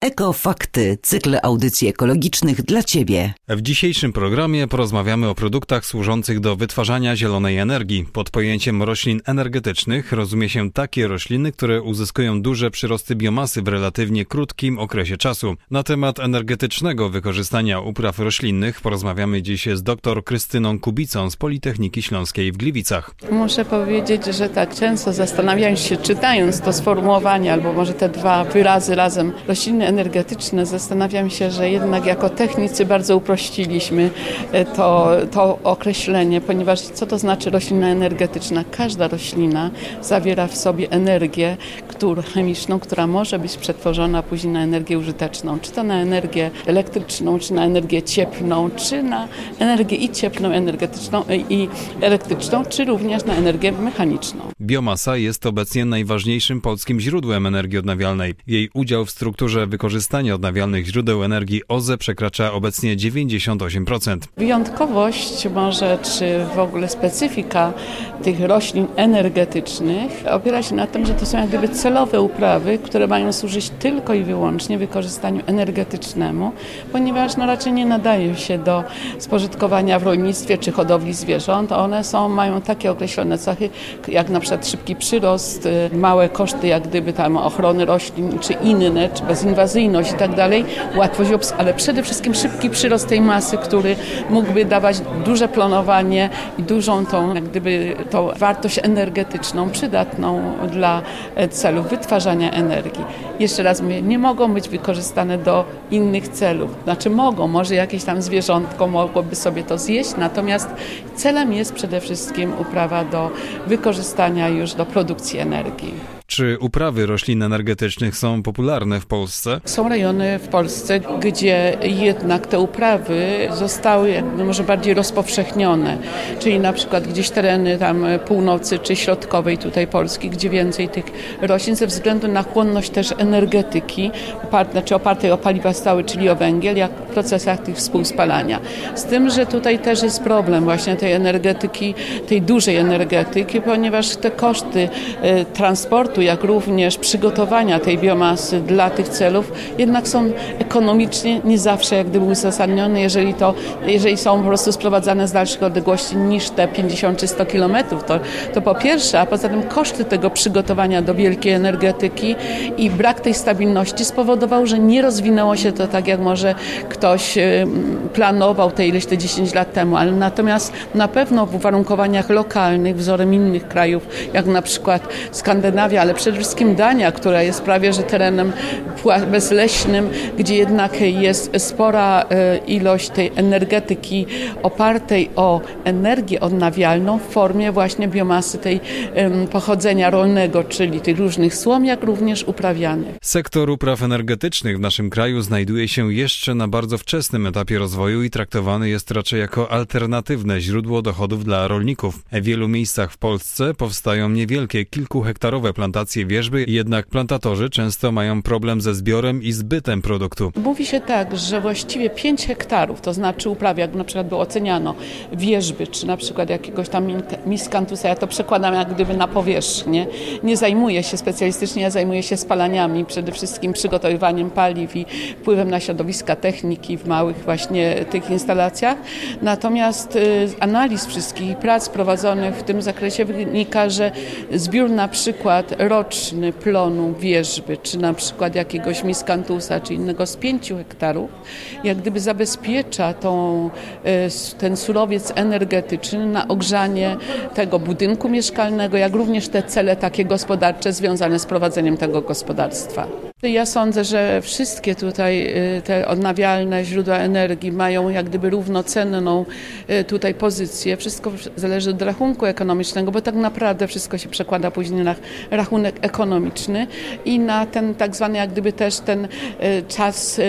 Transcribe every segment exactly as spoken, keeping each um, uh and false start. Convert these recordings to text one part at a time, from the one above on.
Ekofakty, cykl audycji ekologicznych dla Ciebie. W dzisiejszym programie porozmawiamy o produktach służących do wytwarzania zielonej energii. Pod pojęciem roślin energetycznych rozumie się takie rośliny, które uzyskują duże przyrosty biomasy w relatywnie krótkim okresie czasu. Na temat energetycznego wykorzystania upraw roślinnych porozmawiamy dziś z dr Krystyną Kubicą z Politechniki Śląskiej w Gliwicach. Muszę powiedzieć, że tak często zastanawiając się, czytając to sformułowanie, albo może te dwa wyrazy razem, rośliny energetyczne, zastanawiam się, że jednak jako technicy bardzo uprościliśmy to, to określenie, ponieważ co to znaczy roślina energetyczna? Każda roślina zawiera w sobie energię którą, chemiczną, która może być przetworzona później na energię użyteczną, czy to na energię elektryczną, czy na energię cieplną, czy na energię i cieplną, energetyczną i elektryczną, czy również na energię mechaniczną. Biomasa jest obecnie najważniejszym polskim źródłem energii odnawialnej. Jej udział w strukturze wykorzystania odnawialnych źródeł energii O Z E przekracza obecnie dziewięćdziesiąt osiem procent. Wyjątkowość może, czy w ogóle specyfika tych roślin energetycznych opiera się na tym, że to są jak gdyby celowe uprawy, które mają służyć tylko i wyłącznie wykorzystaniu energetycznemu, ponieważ no raczej nie nadają się do spożytkowania w rolnictwie czy hodowli zwierząt. One są, mają takie określone cechy, jak na przykład szybki przyrost, małe koszty jak gdyby tam ochrony roślin, czy inne, czy bezinwazyjność i tak dalej, łatwość obs- ale przede wszystkim szybki przyrost tej masy, który mógłby dawać duże planowanie i dużą tą jak gdyby tą wartość energetyczną, przydatną dla celów wytwarzania energii. Jeszcze raz mówię, nie mogą być wykorzystane do innych celów. Znaczy mogą, może jakieś tam zwierzątko mogłoby sobie to zjeść, natomiast celem jest przede wszystkim uprawa do wykorzystania już do produkcji energii. Czy uprawy roślin energetycznych są popularne w Polsce? Są rejony w Polsce, gdzie jednak te uprawy zostały jakby może bardziej rozpowszechnione, czyli na przykład gdzieś tereny tam północy czy środkowej tutaj Polski, gdzie więcej tych roślin ze względu na chłonność też energetyki, oparte, znaczy opartej o paliwa stałe, czyli o węgiel, jak w procesach tych współspalania. Z tym, że tutaj też jest problem właśnie tej energetyki, tej dużej energetyki, ponieważ te koszty y, transportu, jak również przygotowania tej biomasy dla tych celów jednak są ekonomicznie nie zawsze jak gdyby uzasadnione, jeżeli to, jeżeli są po prostu sprowadzane z dalszych odległości niż te pięćdziesiąt czy sto kilometrów, to, to po pierwsze, a poza tym koszty tego przygotowania do wielkiej energetyki i brak tej stabilności spowodował, że nie rozwinęło się to tak, jak może ktoś planował te ileś te dziesięć lat temu, ale natomiast na pewno w uwarunkowaniach lokalnych, wzorem innych krajów, jak na przykład Skandynawia, ale przede wszystkim Dania, która jest prawie że terenem bezleśnym, gdzie jednak jest spora ilość tej energetyki opartej o energię odnawialną w formie właśnie biomasy tej pochodzenia rolnego, czyli tych różnych słom, jak również uprawianych. Sektor upraw energetycznych w naszym kraju znajduje się jeszcze na bardzo wczesnym etapie rozwoju i traktowany jest raczej jako alternatywne źródło dochodów dla rolników. W wielu miejscach w Polsce powstają niewielkie, kilkuhektarowe plantacje wierzby, jednak plantatorzy często mają problem ze zbiorem i zbytem produktu. Mówi się tak, że właściwie pięć hektarów, to znaczy uprawy, jak na przykład było oceniano wierzby, czy na przykład jakiegoś tam miscantusa, ja to przekładam jak gdyby na powierzchnię. Nie zajmuję się specjalistycznie, ja zajmuję się spalaniami, przede wszystkim przygotowywaniem paliw i wpływem na środowiska techniki w małych właśnie tych instalacjach. Natomiast z analiz wszystkich prac prowadzonych w tym zakresie wynika, że zbiór na przykład roczny plonu wierzby, czy na przykład jakiegoś miscantusa, czy innego z pięciu hektarów, jak gdyby zabezpiecza tą, ten surowiec energetyczny na ogrzanie tego budynku mieszkalnego, jak również te cele takie gospodarcze związane z prowadzeniem tego gospodarstwa. Ja sądzę, że wszystkie tutaj te odnawialne źródła energii mają jak gdyby równocenną tutaj pozycję. Wszystko zależy od rachunku ekonomicznego, bo tak naprawdę wszystko się przekłada później na rachunek ekonomiczny i na ten tak zwany jak gdyby też ten czas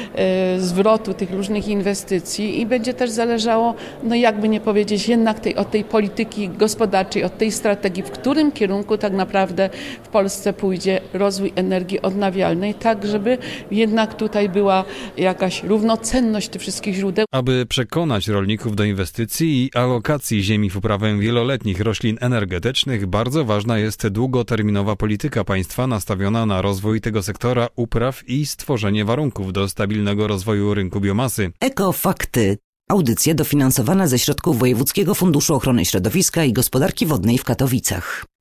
zwrotu tych różnych inwestycji i będzie też zależało, no jakby nie powiedzieć, jednak tej, od tej polityki gospodarczej, od tej strategii, w którym kierunku tak naprawdę w Polsce pójdzie rozwój energii odnawialnej, tak żeby jednak tutaj była jakaś równocenność tych wszystkich źródeł. Aby przekonać rolników do inwestycji i alokacji ziemi w uprawę wieloletnich roślin energetycznych, bardzo ważna jest długoterminowa długoterminowa polityka państwa nastawiona na rozwój tego sektora upraw i stworzenie warunków do stabilnego rozwoju rynku biomasy. Ekofakty. Audycja dofinansowana ze środków Wojewódzkiego Funduszu Ochrony Środowiska i Gospodarki Wodnej w Katowicach.